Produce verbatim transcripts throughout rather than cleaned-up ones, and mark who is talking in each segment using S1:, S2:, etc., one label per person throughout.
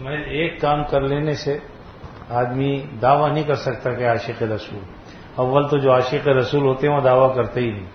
S1: میں ایک کام کر لینے سے آدمی دعویٰ نہیں کر سکتا کہ عاشق رسول. اول تو جو عاشق رسول ہوتے ہیں وہ دعویٰ کرتے ہی نہیں.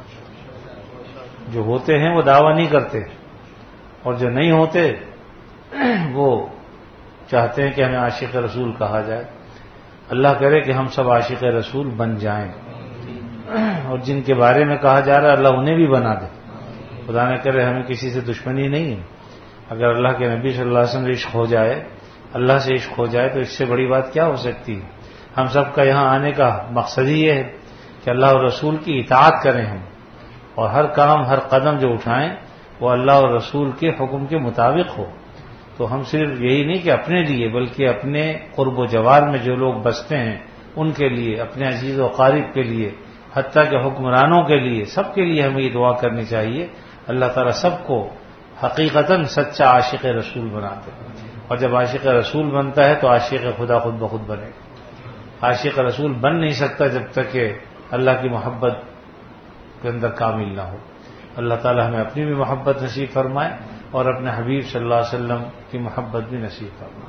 S1: جو ہوتے ہیں وہ دعویٰ نہیں کرتے، اور جو نہیں ہوتے وہ چاہتے ہیں کہ ہمیں عاشق رسول کہا جائے. اللہ کرے کہ ہم سب عاشق رسول بن جائیں، اور جن کے بارے میں کہا جا رہا ہے اللہ انہیں بھی بنا دے. خدا نہ کرے ہمیں کسی سے دشمنی نہیں ہے. اگر اللہ کے نبی صلی اللہ علیہ وسلم عشق ہو جائے، اللہ سے عشق ہو جائے، تو اس سے بڑی بات کیا ہو سکتی ہے. ہم سب کا یہاں آنے کا مقصد ہی یہ ہے کہ اللہ اور رسول کی اطاعت کریں ہم، اور ہر کام ہر قدم جو اٹھائیں وہ اللہ اور رسول کے حکم کے مطابق ہو. تو ہم صرف یہی نہیں کہ اپنے لیے، بلکہ اپنے قرب و جوار میں جو لوگ بستے ہیں ان کے لیے، اپنے عزیز و قارب کے لیے، حتیٰ کہ حکمرانوں کے لیے، سب کے لیے ہمیں یہ دعا کرنی چاہیے اللہ تعالیٰ سب کو حقیقتاً سچا عاشق رسول بناتے. اور جب عاشق رسول بنتا ہے تو عاشق خدا خود بخود بنے. عاشق رسول بن نہیں سکتا جب تک کہ اللہ کی محبت کے اندر کامل نہ ہو. اللہ تعالیٰ ہمیں اپنی بھی محبت نصیب فرمائے اور اپنے حبیب صلی اللہ علیہ وسلم کی محبت بھی نصیب فرمائے.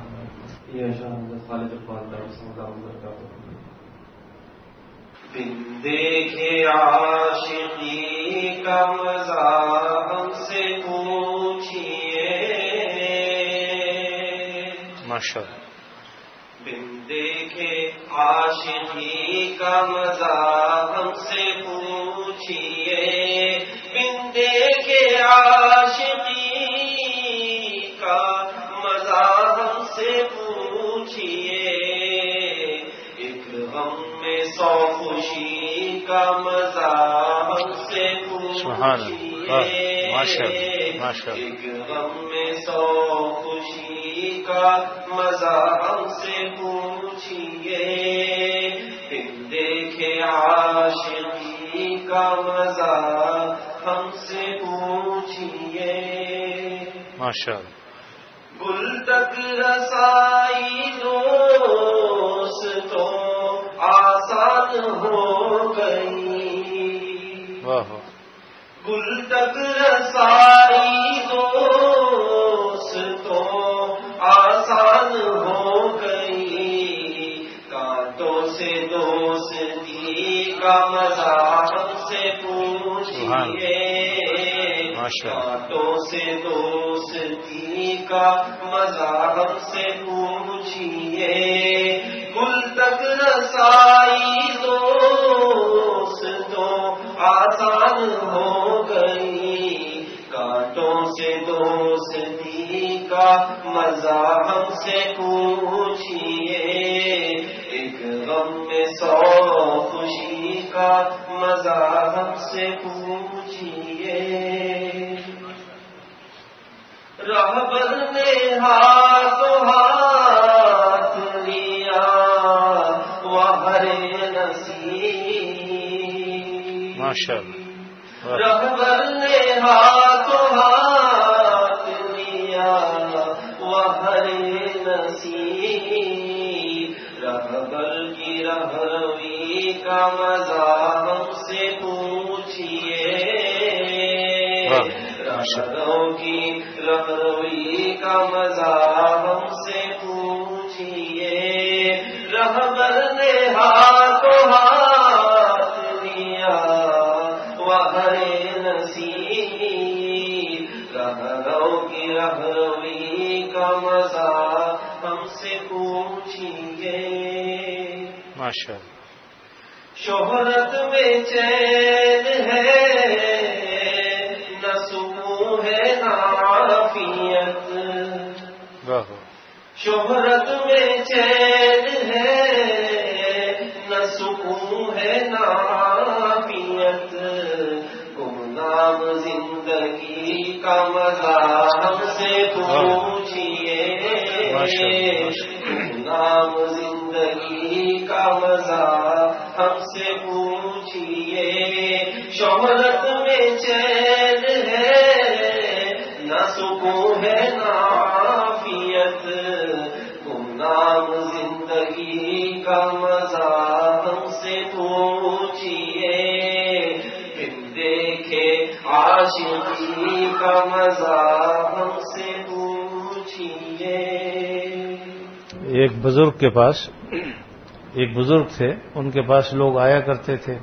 S2: دیکھے عاشقی کا مزہ ہم سے پوچھئے
S1: ماشاءاللہ.
S2: بن دیکھے عاشقی کا مزہ ہم سے پوچھئے، بن دیکھے عاشقی کا مزہ ہم سے پوچھئے، ایک غم میں سو خوشی کا مزہ ہم سے پوچھئے، ایک غم میں سو خوشی کا مزہ ہم سے پوچھئے، بن دیکھے عاشقی کا مزہ ہم سے پوچھئے.
S1: ماشاءاللہ.
S2: گل تک رسائی دوست تو آسان ہو گئی،
S1: واہ.
S2: گل تک رسائی دوست تو آسان ہو گئی، کانٹوں سے دوستی کا مزہ ہم سے پوچھئے، کانٹوں سے دوستی کا مزہ ہم سے پوچھئے، گل تک رسائی دوست تو آسان ہو گئی، کانٹوں سے دوستی کا مزہ ہم سے پوچھئے، ایک غم میں سو خوشی کا مزہ ہم سے پوچھئے. رہبر نے ہاتھوں ہاتھ لیا وہر نصیب،
S1: ماشاءاللہ.
S2: رہبر نے ہاتھوں ہاتھ لیا وہر نصیب، رہبر کی رہروی کا مزہ ہم سے پوچھئے، رہبروں کی رہروی کا مزہ ہم سے پوچھئے، رہبر نے ہاتھوں ہاتھ لیا وہر نصیب، رہبروں کی رہروی کا مزہ ہم سے پوچھئے.
S1: ماشاءاللہ.
S2: شہرت میں چین ہے نہ سکون ہے نہ عافیت، شہرت میں چین ہے نہ سکون ہے نہ عافیت، گمنام زندگی کا مزہ ہم سے پوچھئے، گمنام زندگی کا مزہ ہم سے پوچھئے، شہرت میں چین ہے نہ سکون ہے نہ عافیت، گمنام زندگی کا مزہ ہم سے پوچھئے، بن دیکھے عاشقی کا مزہ ہم سے پوچھئے.
S1: ایک بزرگ کے پاس ایک بزرگ تھے، ان کے پاس لوگ آیا کرتے تھے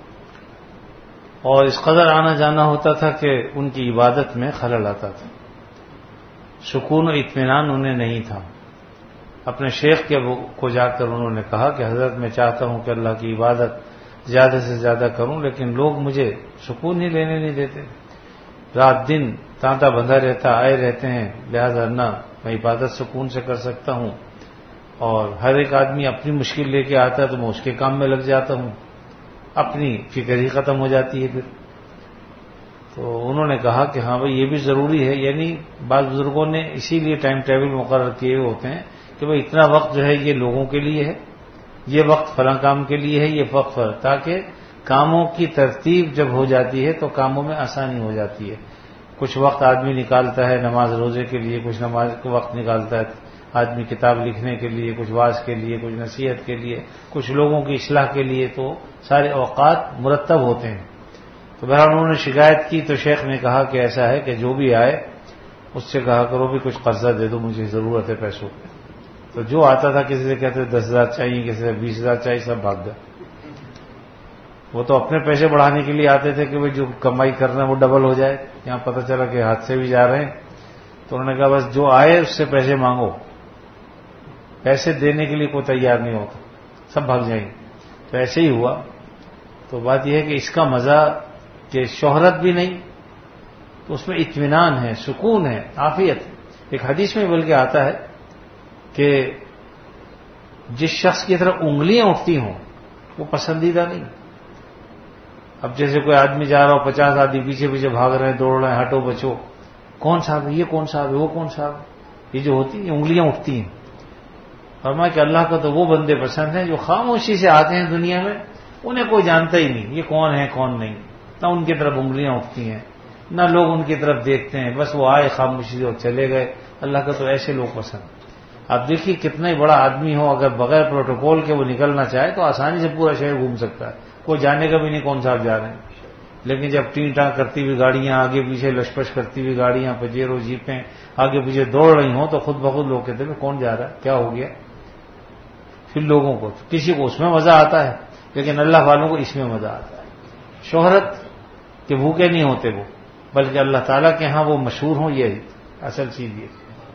S1: اور اس قدر آنا جانا ہوتا تھا کہ ان کی عبادت میں خلل آتا تھا، سکون و اطمینان انہیں نہیں تھا۔ اپنے شیخ کے کو جا کر انہوں نے کہا کہ حضرت میں چاہتا ہوں کہ اللہ کی عبادت زیادہ سے زیادہ کروں، لیکن لوگ مجھے سکون ہی لینے نہیں دیتے، رات دن تانتا بندھا رہتا، آئے رہتے ہیں، لہذا نہ میں عبادت سکون سے کر سکتا ہوں، اور ہر ایک آدمی اپنی مشکل لے کے آتا ہے تو میں اس کے کام میں لگ جاتا ہوں، اپنی فکر ہی ختم ہو جاتی ہے پھر۔ تو انہوں نے کہا کہ ہاں بھائی یہ بھی ضروری ہے، یعنی بعض بزرگوں نے اسی لیے ٹائم ٹیبل مقرر کیے ہوتے ہیں کہ بھائی اتنا وقت جو ہے یہ لوگوں کے لیے ہے، یہ وقت فلاں کام کے لیے ہے، یہ وقت فلاں، تاکہ کاموں کی ترتیب جب ہو جاتی ہے تو کاموں میں آسانی ہو جاتی ہے۔ کچھ وقت آدمی نکالتا ہے نماز روزے کے لیے، کچھ نماز کا وقت نکالتا ہے آدمی کتاب لکھنے کے لیے، کچھ واعظ کے لیے، کچھ نصیحت کے لیے، کچھ لوگوں کی اصلاح کے لیے، تو سارے اوقات مرتب ہوتے ہیں۔ تو بہرحال انہوں نے شکایت کی تو شیخ نے کہا کہ ایسا ہے کہ جو بھی آئے اس سے کہا کرو بھی کچھ قرضہ دے دو، مجھے ضرورت ہے پیسوں کی۔ تو جو آتا تھا کسی سے کہتے دس ہزار چاہیے، کسی سے بیس ہزار چاہیے، سب بھاگ گئے۔ وہ تو اپنے پیسے بڑھانے کے لیے آتے تھے کہ بھائی جو کمائی کرنا ہے وہ ڈبل ہو جائے، یہاں پتہ چلا کہ ہاتھ سے بھی جا رہے ہیں، تو انہوں نے کہا بس جو آئے اس سے پیسے مانگو، پیسے دینے کے لیے کوئی تیار نہیں ہوتا، سب بھاگ جائیں گے۔ تو ایسے ہی ہوا۔ تو بات یہ ہے کہ اس کا مزہ کہ شہرت بھی نہیں، تو اس میں اطمینان ہے، سکون ہے، عافیت ہے۔ ایک حدیث میں بلکہ آتا ہے کہ جس شخص کی طرف انگلیاں اٹھتی ہوں وہ پسندیدہ نہیں۔ اب جیسے کوئی آدمی جا رہا ہو، پچاس آدمی پیچھے پیچھے بھاگ رہے ہیں، دوڑ رہے ہیں، ہٹو بچو، کون صاحب ہے، یہ کون صاحب ہے، وہ کون صاحب ہے، یہ جو ہوتی ہیں انگلیاں اٹھتی ہیں۔ فرمایا کہ اللہ کو تو وہ بندے پسند ہیں جو خاموشی سے آتے ہیں دنیا میں، انہیں کوئی جانتا ہی نہیں یہ کون ہے کون نہیں، نہ ان کی طرف انگلیاں اٹھتی ہیں، نہ لوگ ان کی طرف دیکھتے ہیں، بس وہ آئے خاموشی سے اور چلے گئے۔ اللہ کا تو ایسے لوگ پسند۔ اب دیکھیے کتنا ہی بڑا آدمی ہو، اگر بغیر پروٹوکول کے وہ نکلنا چاہے تو آسانی سے پورا شہر گھوم سکتا ہے، کوئی جانے کا بھی نہیں کون صاحب جا رہے ہیں۔ لیکن جب ٹین ٹان کرتی ہوئی گاڑیاں، آگے پیچھے لشپش کرتی ہوئی گاڑیاں، پجیرو جیپیں آگے پیچھے دوڑ رہی ہوں تو خود بخود لوگ کہتے ہیں کون جا رہا ہے، کیا ہو گیا؟ پھر لوگوں کو کسی کو اس میں مزہ آتا ہے، لیکن اللہ والوں کو اس میں مزہ آتا ہے۔ شہرت کے بھوکے نہیں ہوتے وہ، بلکہ اللہ تعالیٰ کے ہاں وہ مشہور ہوں، یہ اصل چیز یہ۔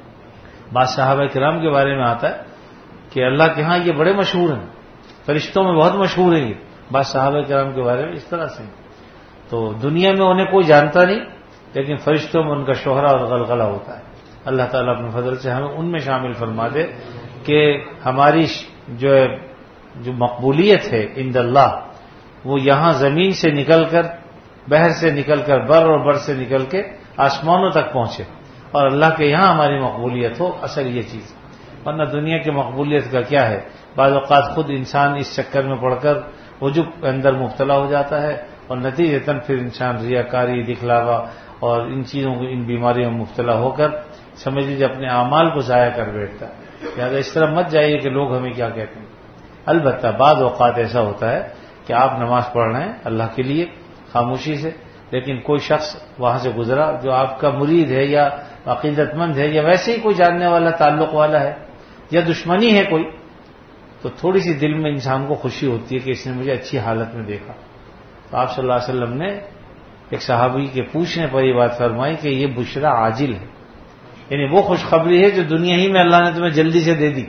S1: بعض صحابہ کرام کے بارے میں آتا ہے کہ اللہ کے ہاں یہ بڑے مشہور ہیں، فرشتوں میں بہت مشہور ہیں یہ، بعض صحابہ کرام کے بارے میں اس طرح سے۔ تو دنیا میں انہیں کوئی جانتا نہیں، لیکن فرشتوں میں ان کا شہرہ اور غلغلہ ہوتا ہے۔ اللہ تعالیٰ اپنے فضل سے ہمیں ان میں شامل فرما دے کہ ہماری جو ہے جو مقبولیت ہے عند اللہ، وہ یہاں زمین سے نکل کر، بحر سے نکل کر، بر اور بر سے نکل کے آسمانوں تک پہنچے، اور اللہ کے یہاں ہماری مقبولیت ہو، اصل یہ چیز۔ ورنہ دنیا کی مقبولیت کا کیا ہے؟ بعض اوقات خود انسان اس چکر میں پڑ کر عجب کے اندر مبتلا ہو جاتا ہے، اور نتیجتاً پھر انسان ریاکاری، دکھلاوا اور ان چیزوں کو، ان بیماریوں میں مبتلا ہو کر سمجھ لیجیے اپنے اعمال کو ضائع کر بیٹھتا ہے۔ لہٰذا اس طرح مت جائیے کہ لوگ ہمیں کیا کہتے ہیں۔ البتہ بعض اوقات ایسا ہوتا ہے کہ آپ نماز پڑھ رہے ہیں اللہ کے لیے خاموشی سے، لیکن کوئی شخص وہاں سے گزرا جو آپ کا مرید ہے یا عقیدت مند ہے یا ویسے ہی کوئی جاننے والا، تعلق والا ہے، یا دشمنی ہے کوئی، تو تھوڑی سی دل میں انسان کو خوشی ہوتی ہے کہ اس نے مجھے اچھی حالت میں دیکھا۔ تو آپ صلی اللہ علیہ وسلم نے ایک صحابی کے پوچھنے پر یہ بات فرمائی کہ یہ بشرا عاجل ہے، یعنی وہ خوشخبری ہے جو دنیا ہی میں اللہ نے تمہیں جلدی سے دے دی۔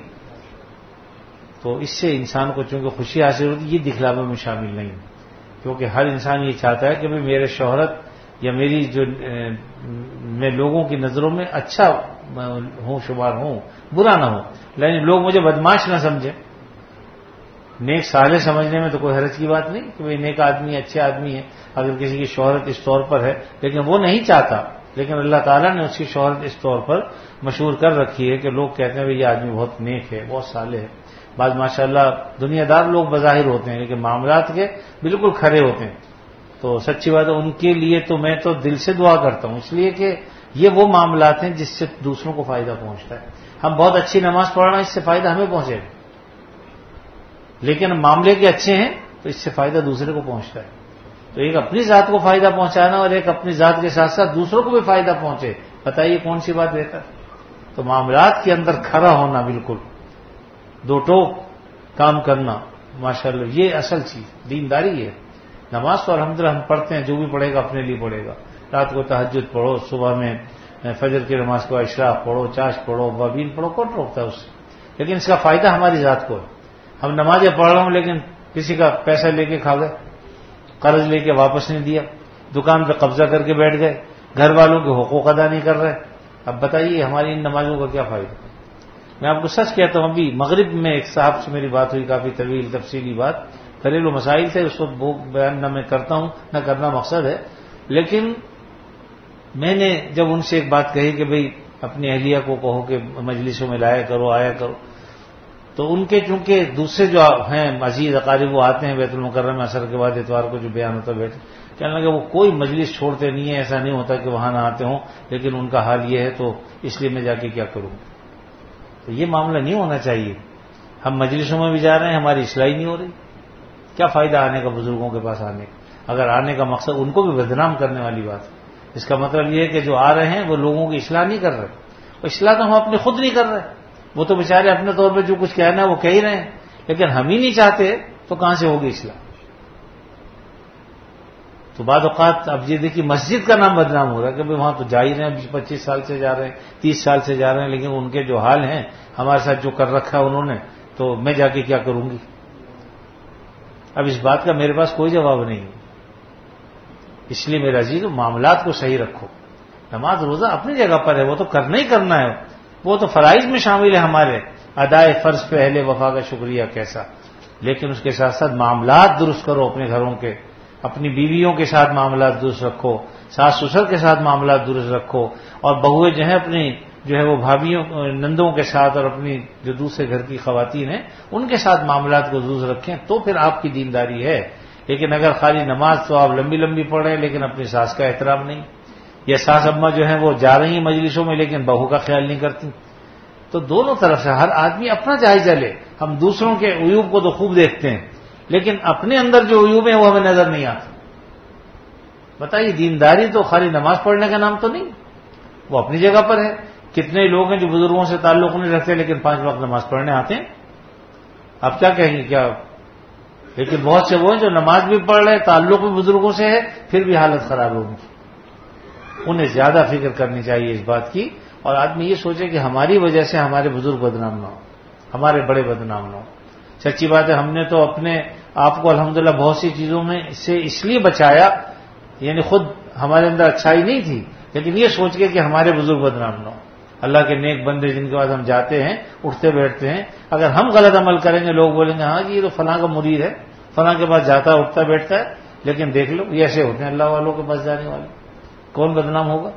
S1: تو اس سے انسان کو چونکہ خوشی حاصل ہوتی ہے، یہ دکھلاوے میں شامل نہیں ہے، کیونکہ ہر انسان یہ چاہتا ہے کہ میں میرے شہرت یا میری جو میں لوگوں کی نظروں میں اچھا ہوں، شمار ہوں، برا نہ ہوں، لیکن لوگ مجھے بدماش نہ سمجھیں۔ نیک صالح سمجھنے میں تو کوئی حرج کی بات نہیں کہ بھئی نیک آدمی، اچھے آدمی ہے، اگر کسی کی شہرت اس طور پر ہے، لیکن وہ نہیں چاہتا، لیکن اللہ تعالیٰ نے اس کی شہرت اس طور پر مشہور کر رکھی ہے کہ لوگ کہتے ہیں بھئی یہ آدمی بہت نیک ہے، بہت صالح ہے۔ بعض ماشاءاللہ دنیا دار لوگ بظاہر ہوتے ہیں، لیکن معاملات کے بالکل کھرے ہوتے ہیں۔ تو سچی بات ہے، ان کے لیے تو میں تو دل سے دعا کرتا ہوں، اس لیے کہ یہ وہ معاملات ہیں جس سے دوسروں کو فائدہ پہنچتا ہے۔ ہم بہت اچھی نماز پڑھ رہے ہیں، اس سے فائدہ ہمیں پہنچے گا، لیکن معاملے کے اچھے ہیں تو اس سے فائدہ دوسرے کو پہنچتا ہے۔ تو ایک اپنی ذات کو فائدہ پہنچانا اور ایک اپنی ذات کے ساتھ ساتھ دوسروں کو بھی فائدہ پہنچے، بتائیے کون سی بات بہتر؟ تو معاملات کے اندر کھڑا ہونا بالکل دو ٹوک کام کرنا، ماشاءاللہ یہ اصل چیز دینداری ہے۔ نماز تو الحمدللہ ہم پڑھتے ہیں، جو بھی پڑھے گا اپنے لیے پڑھے گا، رات کو تہجد پڑھو، صبح میں فجر کی نماز کو اشراق پڑھو، چاش پڑھو، بابین پڑھو، کون روکتا ہے اس سے؟ لیکن اس کا فائدہ ہماری ذات کو ہے۔ ہم نمازیں پڑھ رہا ہوں لیکن کسی کا پیسہ لے کے کھا گئے، قرض لے کے واپس نہیں دیا، دکان پہ قبضہ کر کے بیٹھ گئے، گھر والوں کے حقوق ادا نہیں کر رہے، اب بتائیے ہماری ان نمازوں کا کیا فائدہ؟ میں آپ کو سچ کہتا ہوں، ابھی مغرب میں ایک صاحب سے میری بات ہوئی، کافی طویل تفصیلی بات، گھریلو مسائل تھے، اس وقت وہ بیان نہ میں کرتا ہوں نہ کرنا مقصد ہے، لیکن میں نے جب ان سے ایک بات کہی کہ بھئی اپنی اہلیہ کو کہو کہ مجلسوں میں لایا کرو، آیا کرو، تو ان کے چونکہ دوسرے جو ہیں عزیز اقارب وہ آتے ہیں بیت المکرم میں عصر کے بعد اتوار کو جو بیان ہوتا بیٹھے، کہنے لگے وہ کوئی مجلس چھوڑتے نہیں ہے، ایسا نہیں ہوتا کہ وہاں نہ آتے ہوں، لیکن ان کا حال یہ ہے تو اس لیے میں جا کے کیا کروں؟ تو یہ معاملہ نہیں ہونا چاہیے۔ ہم مجلسوں میں بھی جا رہے ہیں، ہماری اصلاح نہیں ہو رہی، کیا فائدہ آنے کا بزرگوں کے پاس آنے کا؟ اگر آنے کا مقصد ان کو بھی بدنام کرنے والی بات ہے، اس کا مطلب یہ ہے کہ جو آ رہے ہیں وہ لوگوں کی اصلاح نہیں کر رہے، اصلاح تو ہم اپنے خود نہیں کر رہے، وہ تو بیچارے اپنے طور پہ جو کچھ کہنا ہے وہ کہہ ہی رہے ہیں، لیکن ہم ہی نہیں چاہتے تو کہاں سے ہوگی اصلاح؟ تو بعض اوقات اب یہ دیکھیے مسجد کا نام بدنام ہو رہا ہے کہ وہاں تو جا ہی رہے ہیں، بیس پچیس سال سے جا رہے ہیں، تیس سال سے جا رہے ہیں، لیکن ان کے جو حال ہیں ہمارے ساتھ جو کر رکھا ہے انہوں نے، تو میں جا کے کیا کروں گی؟ اب اس بات کا میرے پاس کوئی جواب نہیں ہے۔ اس لیے میرا عزیز معاملات کو صحیح رکھو، نماز روزہ اپنی جگہ پر ہے، وہ تو کرنا ہی کرنا ہے، وہ تو فرائض میں شامل ہے ہمارے، ادائے فرض پہ اہل وفا کا شکریہ کیسا، لیکن اس کے ساتھ ساتھ معاملات درست کرو اپنے گھروں کے، اپنی بیویوں کے ساتھ معاملات درست رکھو، ساس سسر کے ساتھ معاملات درست رکھو، اور بہویں جو ہیں اپنی جو ہے وہ بھابھیوں نندوں کے ساتھ اور اپنی جو دوسرے گھر کی خواتین ہیں ان کے ساتھ معاملات کو درست رکھیں، تو پھر آپ کی دینداری ہے۔ لیکن اگر خالی نماز تو آپ لمبی لمبی پڑھ رہے ہیں لیکن اپنی ساس کا احترام نہیں، یا ساس اماں جو ہیں وہ جا رہی ہیں مجلسوں میں لیکن بہو کا خیال نہیں کرتی، تو دونوں طرف سے ہر آدمی اپنا جائزہ لے۔ ہم دوسروں کے عیوب کو تو خوب دیکھتے ہیں لیکن اپنے اندر جو عیوب ہیں وہ ہمیں نظر نہیں آتے۔ بتائیے دینداری تو خالی نماز پڑھنے کا نام تو نہیں، وہ اپنی جگہ پر ہے۔ کتنے لوگ ہیں جو بزرگوں سے تعلق نہیں رکھتے لیکن پانچ وقت نماز پڑھنے آتے ہیں، آپ کیا کہیں گے؟ کیا؟ لیکن بہت سے وہ ہیں جو نماز بھی پڑھ رہے، تعلق بھی بزرگوں سے ہے، پھر بھی حالت خراب ہوگی۔ انہیں زیادہ فکر کرنی چاہیے اس بات کی، اور آدمی یہ سوچے کہ ہماری وجہ سے ہمارے بزرگ بدنام نہ ہو، ہمارے بڑے بدنام نہ ہو۔ سچی بات ہے، ہم نے تو اپنے آپ کو الحمدللہ بہت سی چیزوں میں سے اس لیے بچایا، یعنی خود ہمارے اندر اچھائی نہیں تھی لیکن یہ سوچ کے کہ ہمارے بزرگ بدنام نہ ہو۔ اللہ کے نیک بندے جن کے بعد ہم جاتے ہیں، اٹھتے بیٹھتے ہیں، اگر ہم غلط عمل کریں گے لوگ بولیں گے ہاں جی یہ تو فلاں کا مرید ہے، فلاں کے پاس جاتا ہے، اٹھتا بیٹھتا ہے، لیکن دیکھ لو یہ ایسے ہوتے ہیں اللہ والوں کے پاس جانے والے، کون بدنام ہوگا؟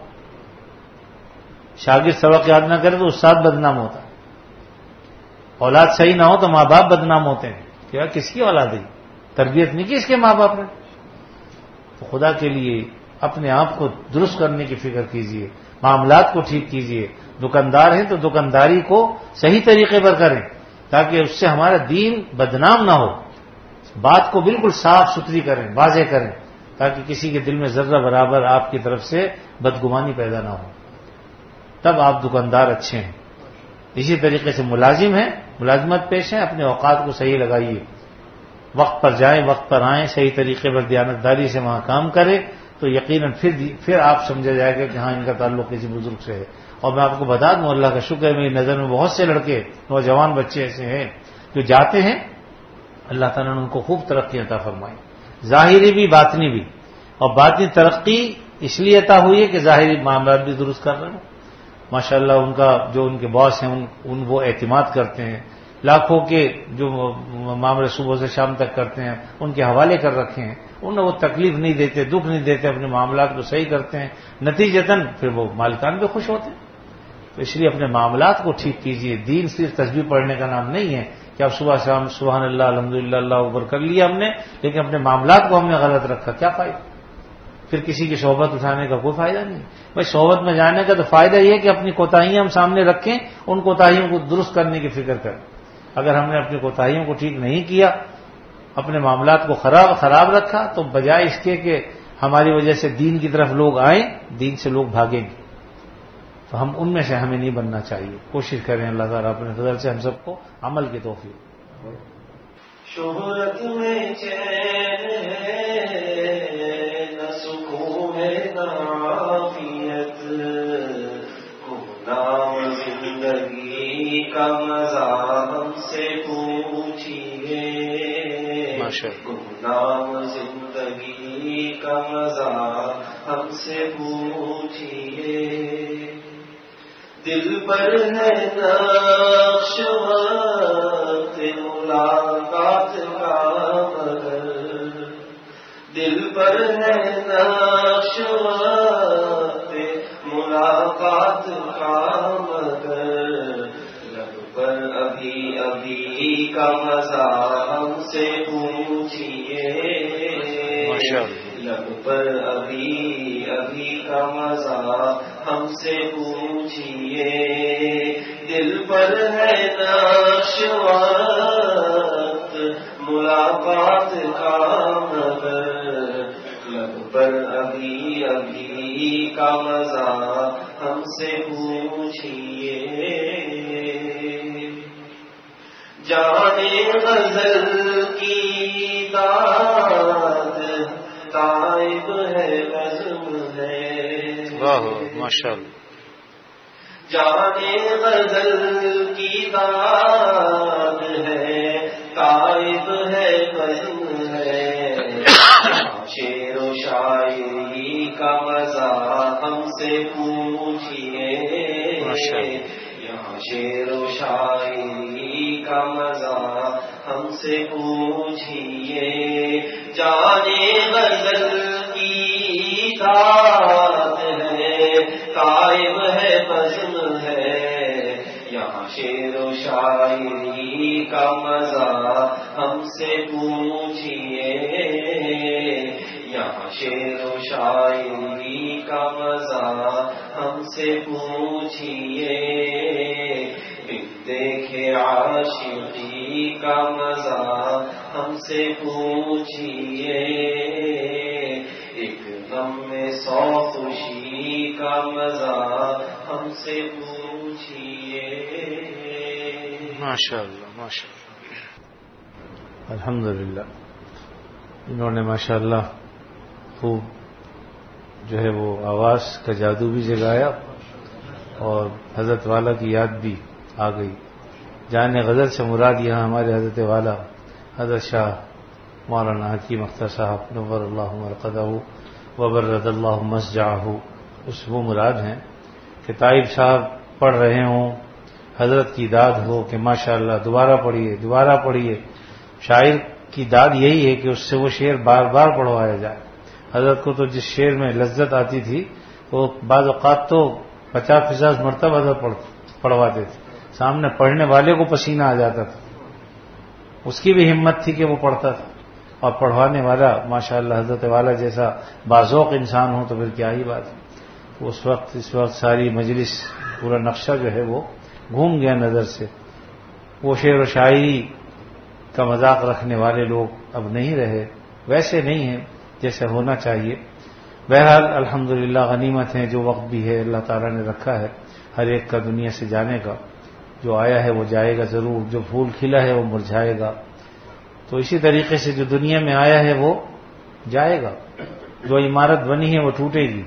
S1: شاگرد سبق یاد نہ کرے تو استاد بدنام ہوتا ہے، اولاد صحیح نہ ہو تو ماں باپ بدنام ہوتے ہیں۔ کیا کس کی اولاد ہے؟ تربیت نہیں کی اس کے ماں باپ نے؟ تو خدا کے لیے اپنے آپ کو درست کرنے کی فکر کیجیے، معاملات کو ٹھیک کیجیے۔ دکاندار ہیں تو دکانداری کو صحیح طریقے پر کریں تاکہ اس سے ہمارا دین بدنام نہ ہو، بات کو بالکل صاف ستھری کریں، واضح کریں تاکہ کسی کے دل میں ذرہ برابر آپ کی طرف سے بدگمانی پیدا نہ ہو، تب آپ دکاندار اچھے ہیں۔ اسی طریقے سے ملازم ہیں، ملازمت پیش ہیں، اپنے اوقات کو صحیح لگائیے، وقت پر جائیں، وقت پر آئیں، صحیح طریقے پر دیانتداری سے وہاں کام کریں، تو یقیناً پھر پھر آپ سمجھا جائے گا کہ ہاں ان کا تعلق کسی بزرگ سے ہے۔ اور میں آپ کو بتا دوں اللہ کا شکر ہے میری نظر میں بہت سے لڑکے نوجوان بچے ایسے ہیں جو جاتے ہیں، اللہ تعالیٰ نے ان کو خوب ترقی عطا فرمائی، ظاہری بھی باطنی بھی، اور باطنی ترقی اس لیے عطا ہوئی ہے کہ ظاہری معاملات بھی درست کر رہے ہیں۔ ماشاءاللہ ان کا جو ان کے باس ہیں ان, ان وہ اعتماد کرتے ہیں، لاکھوں کے جو معاملے صبح سے شام تک کرتے ہیں ان کے حوالے کر رکھے ہیں، انہیں وہ تکلیف نہیں دیتے، دکھ نہیں دیتے، اپنے معاملات کو صحیح کرتے ہیں، نتیجتاً پھر وہ مالکان بھی خوش ہوتے ہیں۔ تو اس لیے اپنے معاملات کو ٹھیک کیجیے۔ دین صرف تسبیح پڑھنے کا نام نہیں ہے کہ اب صبح شام سبحان اللہ الحمدللہ اللہ اکبر کر لیا ہم نے، لیکن اپنے معاملات کو ہم نے غلط رکھا، کیا فائدہ؟ پھر کسی کی صحبت اٹھانے کا کوئی فائدہ نہیں۔ بھائی صحبت میں جانے کا تو فائدہ یہ ہے کہ اپنی کوتاہیاں ہم سامنے رکھیں، ان کوتاہیوں کو درست کرنے کی فکر کریں۔ اگر ہم نے اپنی کوتاہیوں کو ٹھیک نہیں کیا، اپنے معاملات کو خراب خراب رکھا، تو بجائے اس کے کہ ہماری وجہ سے دین کی طرف لوگ آئیں، دین سے لوگ بھاگیں گے۔ تو ہم ان میں سے ہمیں نہیں بننا چاہیے. کوشش کریں اللہ تعالیٰ اپنے فضل سے ہم سب کو عمل کی توفیق.
S2: شہرت میں چین ہے نہ سکون ہے نہ عافیت، کو نام زندگی کا مزہ ہم سے پوچھیے، کو نام زندگی کا مزہ ہم سے پوچھیے. دل پر ہے نقش وقت ملاقات کا مگر، دل پر ہے نقش وقت ملاقات کا مگر، لب پر ابھی ابھی کا مزہ ہم سے پوچھیے، لب پر ابھی ابھی کا مزہ ہم سے پوچھیے. دل پر ہے نقش وقت ملاقات کا مگر، لب پر ابھی ابھی کا مزہ ہم سے پوچھیے. جانے غزل کی داد تائب ہے بزم ہے،
S1: واہ ماشاء اللہ.
S2: جانے غزل کی داد ہے تائب ہے بزم ہے، شعر و شاعری کا مزہ ہم سے پوچھیے، یہاں شعر و شاعری کا مزہ ہم سے پوچھیے. جانے غزل کی داد ہے قائم ہے بزم ہے، یہاں شعر و شاعری کا مزہ ہم سے پوچھیے، یہاں شعر و شاعری کا مزہ ہم سے پوچھیے. دیکھے عاشقی کا مزہ ہم سے پوچھیے، ایک غم میں سو خوشی کا مزہ ہم سے پوچھیے.
S1: ماشاء اللہ ماشاء اللہ الحمدللہ. انہوں نے ماشاء اللہ خوب جو ہے وہ آواز کا جادو بھی جگایا اور حضرت والا کی یاد بھی آ گئی. جانے غزل سے مراد یہاں ہمارے حضرت والا حضرت شاہ مولانا حکیم اختر صاحب نور اللہ مرقدہ وبرد اللہ مسجعہ، اس وہ مراد ہیں کہ طائب صاحب پڑھ رہے ہوں، حضرت کی داد ہو کہ ماشاءاللہ دوبارہ پڑھیے دوبارہ پڑھیے. شاعر کی داد یہی ہے کہ اس سے وہ شعر بار بار پڑھوایا جائے. حضرت کو تو جس شعر میں لذت آتی تھی وہ بعض اوقات تو پچاس پچاس مرتبہ حضرت پڑھواتے تھے، سامنے پڑھنے والے کو پسینہ آ جاتا تھا. اس کی بھی ہمت تھی کہ وہ پڑھتا تھا، اور پڑھوانے والا ماشاءاللہ حضرت والا جیسا باذوق انسان ہو تو پھر کیا ہی بات ہے. اس وقت اس وقت ساری مجلس پورا نقشہ جو ہے وہ گھوم گیا نظر سے. وہ شعر و شاعری کا مذاق رکھنے والے لوگ اب نہیں رہے، ویسے نہیں ہیں جیسے ہونا چاہیے. بہرحال الحمدللہ غنیمت ہے جو وقت بھی ہے اللہ تعالیٰ نے رکھا ہے ہر ایک کا دنیا سے جانے کا. جو آیا ہے وہ جائے گا ضرور، جو پھول کھلا ہے وہ مرجھائے گا. تو اسی طریقے سے جو دنیا میں آیا ہے وہ جائے گا، جو عمارت بنی ہے وہ ٹوٹے گی.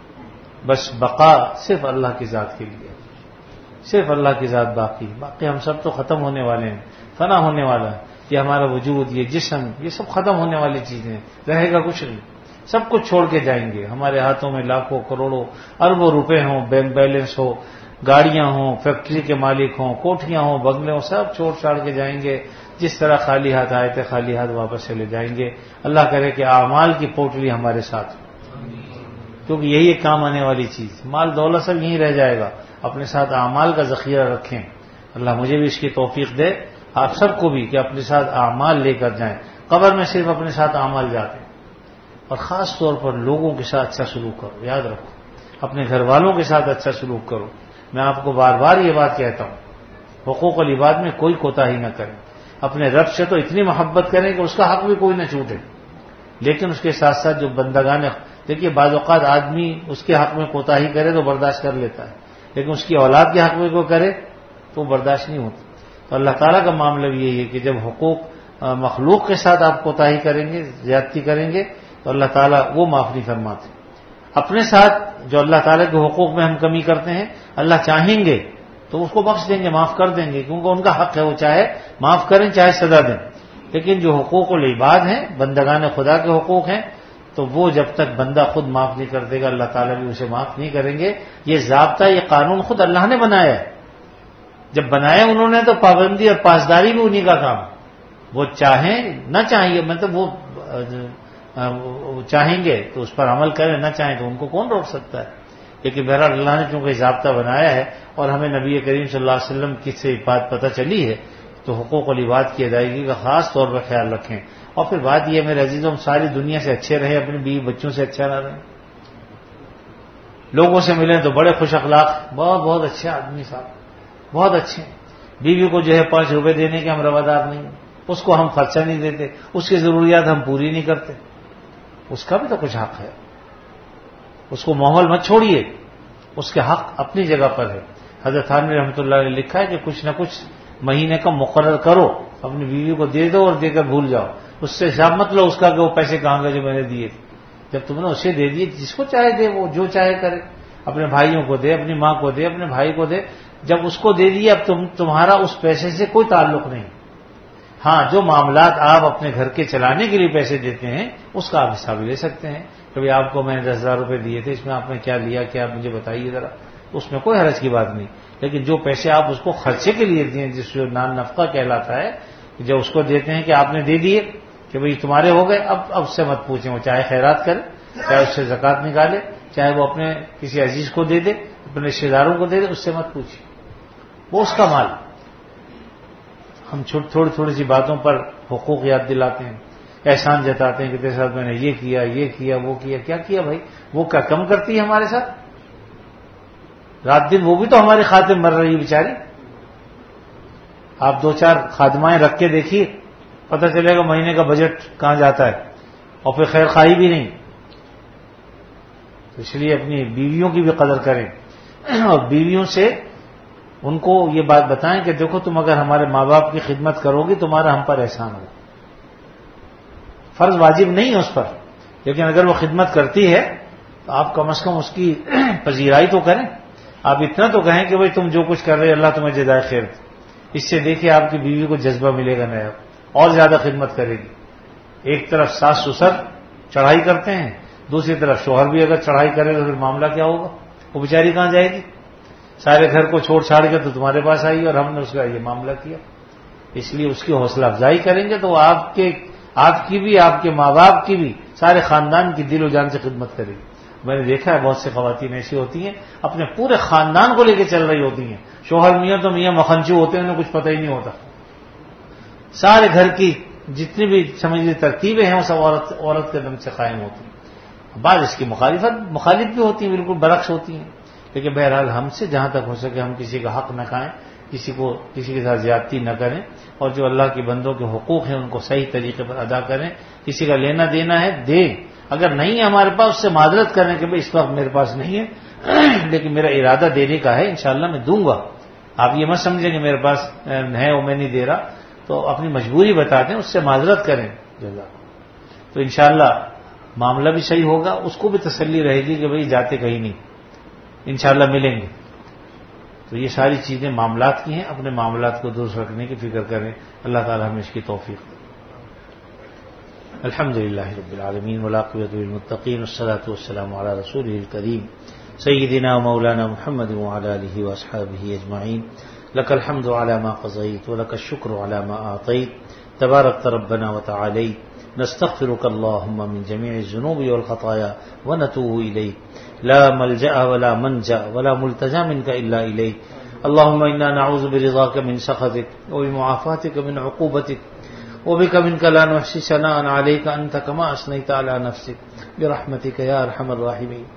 S1: بس بقا صرف اللہ کی ذات کے لیے، صرف اللہ کی ذات باقی. باقی ہم سب تو ختم ہونے والے ہیں، فنا ہونے والا ہے. یہ ہمارا وجود، یہ جسم، یہ سب ختم ہونے والی چیزیں ہیں، رہے گا کچھ نہیں. سب کچھ چھوڑ کے جائیں گے. ہمارے ہاتھوں میں لاکھوں کروڑوں اربوں روپے ہوں، بینک بیلنس ہو، گاڑیاں ہوں، فیکٹری کے مالک ہوں، کوٹھیاں ہوں، بنگلے ہوں، سب چھوڑ چھاڑ کے جائیں گے. جس طرح خالی ہاتھ آئے تھے خالی ہاتھ واپس چلے جائیں گے. اللہ کرے کہ اعمال کی پوٹلی ہمارے ساتھ ہو، کیونکہ یہی ایک کام آنے والی چیز. مال دولت سب یہیں رہ جائے گا، اپنے ساتھ اعمال کا ذخیرہ رکھیں. اللہ مجھے بھی اس کی توفیق دے، آپ سب کو بھی، کہ اپنے ساتھ اعمال لے کر جائیں. قبر میں صرف اپنے ساتھ اعمال جاتے ہیں. اور خاص طور پر لوگوں کے ساتھ اچھا سلوک کرو. یاد رکھو اپنے گھر والوں کے ساتھ اچھا سلوک کرو. میں آپ کو بار بار یہ بات کہتا ہوں، حقوق العباد میں کوئی کوتاہی نہ کریں. اپنے رب سے تو اتنی محبت کریں کہ اس کا حق بھی کوئی نہ چھوٹے، لیکن اس کے ساتھ ساتھ جو بندگان، دیکھیے بعض اوقات آدمی اس کے حق میں کوتاہی کرے تو برداشت کر لیتا ہے، لیکن اس کی اولاد کے حق میں کوئی کرے تو برداشت نہیں ہوتا. تو اللہ تعالیٰ کا معاملہ بھی یہی ہے کہ جب حقوق مخلوق کے ساتھ آپ کوتاہی کریں گے، زیادتی کریں گے، تو اللہ تعالیٰ وہ معاف نہیں فرماتے. اپنے ساتھ جو اللہ تعالیٰ کے حقوق میں ہم کمی کرتے ہیں، اللہ چاہیں گے تو اس کو بخش دیں گے، معاف کر دیں گے، کیونکہ ان کا حق ہے، وہ چاہے معاف کریں چاہے سزا دیں. لیکن جو حقوق العباد ہیں، بندگان خدا کے حقوق ہیں، تو وہ جب تک بندہ خود معاف نہیں کر دے گا اللہ تعالیٰ بھی اسے معاف نہیں کریں گے. یہ ضابطہ، یہ قانون خود اللہ نے بنایا ہے. جب بنایا انہوں نے تو پابندی اور پاسداری بھی انہی کا کام. وہ چاہیں نہ چاہیے، مطلب وہ چاہیں گے تو اس پر عمل کریں، نہ چاہیں تو ان کو کون روک سکتا ہے. لیکن بہرحال اللہ نے چونکہ ضابطہ بنایا ہے اور ہمیں نبی کریم صلی اللہ علیہ وسلم کی سے بات پتہ چلی ہے، تو حقوق العباد کی ادائیگی کا خاص طور پر خیال رکھیں. اور پھر بات یہ ہے میرے عزیزوں، ہم ساری دنیا سے اچھے رہیں، اپنی بیوی بچوں سے اچھا نہ رہیں. لوگوں سے ملیں تو بڑے خوش اخلاق، بہت بہت اچھے آدمی صاحب، بہت اچھے. بیوی کو جو ہے پانچ روپے دینے کے ہم روادار نہیں ہیں، اس کو ہم خرچہ نہیں دیتے، اس کی ضروریات ہم پوری نہیں کرتے. اس کا بھی تو کچھ حق ہے، اس کو ماحول مت چھوڑیے، اس کے حق اپنی جگہ پر ہے. حضرت تھانوی رحمۃ اللہ نے لکھا ہے کہ کچھ نہ کچھ مہینے کا مقرر کرو، اپنی بیوی کو دے دو اور دے کر بھول جاؤ. اس سے حساب مت لو اس کا کہ وہ پیسے کہاں گئے جو میں نے دیے تھے. جب تم نے اسے دے دیے، جس کو چاہے دے، وہ جو چاہے کرے، اپنے بھائیوں کو دے، اپنی ماں کو دے، اپنے بھائی کو دے. جب اس کو دے دیے اب تم تمہارا اس پیسے سے کوئی تعلق نہیں. ہاں، جو معاملات آپ اپنے گھر کے چلانے کے لیے پیسے دیتے ہیں اس کا آپ حساب لے سکتے ہیں. کبھی آپ کو میں نے دس ہزار روپے دیے تھے، اس میں آپ نے کیا لیا، کیا مجھے بتائیے ذرا. اس میں کوئی حرج کی بات نہیں. لیکن جو پیسے آپ اس کو خرچے کے لیے دیے، جس جو نان نفقہ کہلاتا ہے، جب اس کو دیتے ہیں کہ آپ نے دے دیے کہ بھئی تمہارے ہو گئے، اب اب سے مت پوچھیں. وہ چاہے خیرات کرے، چاہے اس سے زکوٰۃ نکالے، چاہے وہ اپنے کسی عزیز کو دے دے، اپنے رشتے داروں کو دے دے، اس سے مت پوچھیں، وہ اس کا مال. ہم تھوڑی تھوڑی سی باتوں پر حقوق یاد دلاتے ہیں، احسان جتاتے ہیں کہ تیرے ساتھ میں نے یہ کیا، یہ کیا، وہ کیا. کیا کیا بھائی؟ وہ کیا کم کرتی ہے ہمارے ساتھ؟ رات دن وہ بھی تو ہماری خاطر مر رہی ہے بیچاری. آپ دو چار خادمائیں رکھ کے دیکھیے، پتہ چلے گا مہینے کا بجٹ کہاں جاتا ہے، اور پھر خیر خواہی بھی نہیں. اس لیے اپنی بیویوں کی بھی قدر کریں، اور بیویوں سے ان کو یہ بات بتائیں کہ دیکھو تم اگر ہمارے ماں باپ کی خدمت کرو گی تمہارا ہم پر احسان ہوگا. فرض واجب نہیں ہے اس پر، لیکن اگر وہ خدمت کرتی ہے تو آپ کم از کم اس کی پذیرائی تو کریں. آپ اتنا تو کہیں کہ بھئی تم جو کچھ کر رہے اللہ تمہیں جزائے خیر دے. اس سے دیکھیں آپ کی بیوی کو جذبہ ملے گا نیا، اور زیادہ خدمت کرے گی. ایک طرف ساس سسر چڑھائی کرتے ہیں، دوسری طرف شوہر بھی اگر چڑھائی کرے تو پھر معاملہ کیا ہوگا؟ وہ بیچاری کہاں جائے گی؟ سارے گھر کو چھوڑ چھاڑ کے تو تمہارے پاس آئی اور ہم نے اس کا یہ معاملہ کیا. اس لیے اس کی حوصلہ افزائی کریں گے تو وہ آپ کے آپ کی بھی، آپ کے ماں باپ کی بھی، سارے خاندان کی دل و جان سے خدمت کرے گی. میں نے دیکھا ہے بہت سی خواتین ایسی ہوتی ہیں اپنے پورے خاندان کو لے کے چل رہی ہوتی ہیں. شوہر میاں تو میاں مکھنچو ہوتے ہیں، انہیں کچھ پتہ ہی نہیں ہوتا. سارے گھر کی جتنی بھی سمجھیے ترتیبیں ہیں وہ سب عورت عورت کے دم سے قائم ہوتی ہیں. بعض اس کی مخالفت مخالف بھی ہوتی ہیں، بالکل برعکس ہوتی ہیں. لیکن بہرحال ہم سے جہاں تک ہو سکے ہم کسی کا حق نہ کھائیں، کسی کو کسی کے ساتھ زیادتی نہ کریں، اور جو اللہ کے بندوں کے حقوق ہیں ان کو صحیح طریقے پر ادا کریں. کسی کا لینا دینا ہے دیں، اگر نہیں ہے ہمارے پاس اس سے معذرت کریں کہ بھئی اس وقت میرے پاس نہیں ہے، لیکن میرا ارادہ دینے کا ہے، انشاءاللہ میں دوں گا. آپ یہ مت سمجھیں کہ میرے پاس ہے وہ میں نہیں دے رہا. تو اپنی مجبوری بتا دیں، اس سے معذرت کریں جزاک. تو انشاءاللہ معاملہ بھی صحیح ہوگا، اس کو بھی تسلی رہے گی کہ بھئی جاتے کہیں نہیں، انشاءاللہ ملیں گے. تو یہ ساری چیزیں معاملات کی ہیں، اپنے معاملات کو درست رکھنے کی فکر کریں. اللہ تعالی ہمیں اس کی توفیق دے. الحمد للہ رب العالمین والعاقبۃ للمتقین والصلاۃ والسلام علی رسولہ الکریم سیدنا مولانا محمد وعلی آلہ واصحابہ اجمعین. لک الحمد علی ما قضیت ولک الشکر علی ما اعطیت. تبارکت ربنا وتعالیت. نستغفرك اللهم من جميع الذنوب والخطايا ونتوب إليك. لا ملجأ ولا منجأ ولا ملتجأ منك إلا إليك. اللهم إنا نعوذ برضاك من سخطك وبمعافاتك من عقوبتك وبك منك لا نحصي ثناء عليك أنت كما أثنيت على نفسك برحمتك يا أرحم الراحمين.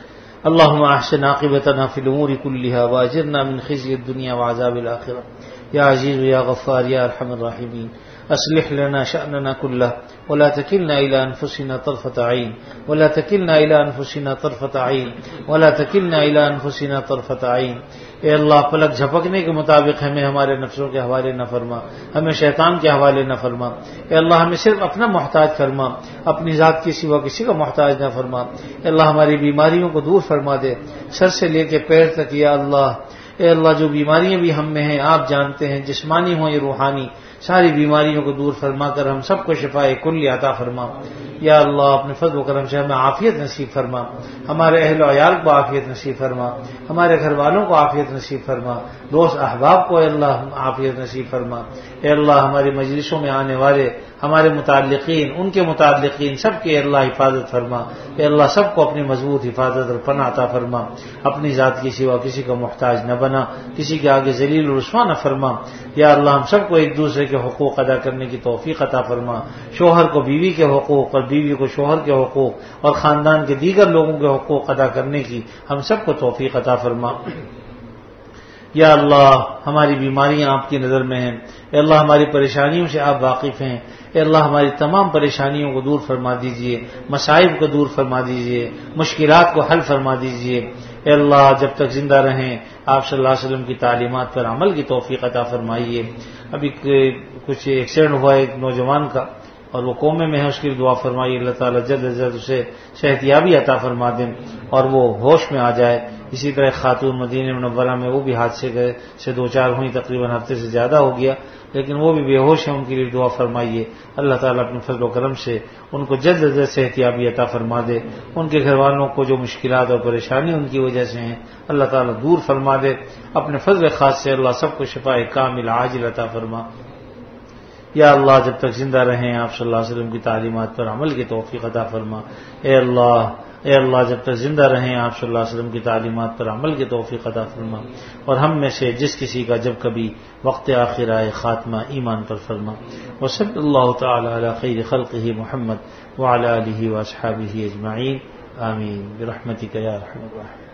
S1: اللهم أحسن عاقبتنا في الأمور كلها وأجرنا من خزي الدنيا وعذاب الآخرة. یا عزیز یا غفار یا ارحم الراحمین اصلح لنا شأننا كله ولا تكلنا إلى أنفسنا طرفة عين ولا تكلنا إلى أنفسنا طرفة عين ولا تكلنا إلى أنفسنا طرفة عين. اے اللہ پلک جھپکنے کے مطابق ہمیں ہمارے نفسوں کے حوالے نہ فرما، ہمیں شیطان کے حوالے نہ فرما. اے اللہ ہمیں صرف اپنا محتاج فرما، اپنی ذات کے سوا کسی کا محتاج نہ فرما. اے اللہ ہماری بیماریوں کو دور فرما دے، سر سے لے کے پیر تک. یا اللہ اے اللہ جو بیماریاں بھی ہم میں ہیں آپ جانتے ہیں، جسمانی ہوں یا روحانی، ساری بیماریوں کو دور فرما کر ہم سب کو شفاء کلی عطا فرما. یا اللہ اپنے فضل و کرم سے ہمیں عافیت نصیب فرما، ہمارے اہل و عیال کو عافیت نصیب فرما، ہمارے گھر والوں کو عافیت نصیب فرما، دوست احباب کو اے اللہ عافیت نصیب فرما. اے اللہ ہماری مجلسوں میں آنے والے ہمارے متعلقین، ان کے متعلقین سب کی اللہ حفاظت فرما. اے اللہ سب کو اپنی مضبوط حفاظت اور پناہ عطا فرما. اپنی ذات کی سوا کسی کا محتاج نہ بنا، کسی کے آگے ذلیل و رسوا نہ فرما. یا اللہ ہم سب کو ایک دوسرے کے حقوق ادا کرنے کی توفیق عطا فرما. شوہر کو بیوی کے حقوق اور بیوی کو شوہر کے حقوق اور خاندان کے دیگر لوگوں کے حقوق ادا کرنے کی ہم سب کو توفیق عطا فرما. یا اللہ ہماری بیماریاں آپ کی نظر میں ہیں. اے اللہ ہماری پریشانیوں سے آپ واقف ہیں. اے اللہ ہماری تمام پریشانیوں کو دور فرما دیجئے، مصائب کو دور فرما دیجئے، مشکلات کو حل فرما دیجئے. اے اللہ جب تک زندہ رہیں آپ صلی اللہ علیہ وسلم کی تعلیمات پر عمل کی توفیق عطا فرمائیے. ابھی کچھ ایکسیڈنٹ ہوا ایک نوجوان کا اور وہ کومے میں ہے، اس کی دعا فرمائیے اللہ تعالیٰ جلد از جلد اسے صحتیابی عطا فرما دیں اور وہ ہوش میں آ جائے. اسی طرح خاتون مدینہ منورہ میں وہ بھی حادثے گئے سے دو چار ہوئی، تقریباً ہفتے سے زیادہ ہو گیا، لیکن وہ بھی بے ہوش ہیں. ان کے لیے دعا فرمائیے اللہ تعالیٰ اپنے فضل و کرم سے ان کو جلد از جلد صحتیابی عطا فرما دے. ان کے گھر والوں کو جو مشکلات اور پریشانی ان کی وجہ سے ہیں اللہ تعالیٰ دور فرما دے. اپنے فضل خاص سے اللہ سب کو شفاء کامل عاجل عطا فرما. یا اللہ جب تک زندہ رہیں آپ صلی اللہ علیہ وسلم کی تعلیمات پر عمل کی توفیق عطا فرما. اے اللہ اے اللہ جب تک زندہ رہیں آپ صلی اللہ علیہ وسلم کی تعلیمات پر عمل کی توفیق عطا فرما. اور ہم میں سے جس کسی کا جب کبھی وقت آخر آئے خاتمہ ایمان پر فرما. وصلی اللہ تعالی علی خیر خلقہ محمد وعلی آلہ واصحابہ اجمعین. آمین برحمتک یا ارحم الراحمین.